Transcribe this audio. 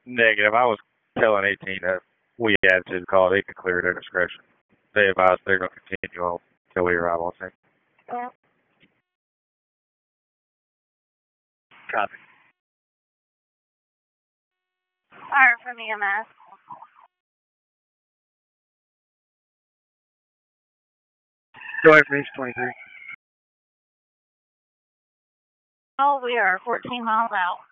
Negative. I was telling 18 that we added to the call. They could clear their discretion. They advised they're going to continue on until we arrive on scene. Copy. Fire from EMS. Go ahead, finish 23. Oh, we are 14 miles out.